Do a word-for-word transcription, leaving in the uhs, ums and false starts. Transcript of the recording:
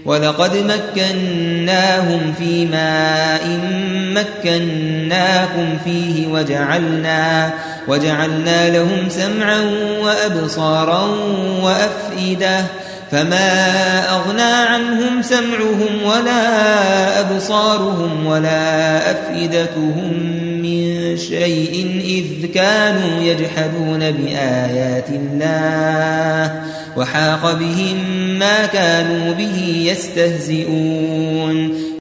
ولقد مكناهم في ماء مكناكم فيه وجعلنا, وجعلنا لهم سمعا وأبصارا وأفئدة فما أغنى عنهم سمعهم ولا أبصارهم ولا أفئدتهم من شيء إذ كانوا يجحدون بآيات الله وحاق بهم ما كانوا به يستهزئون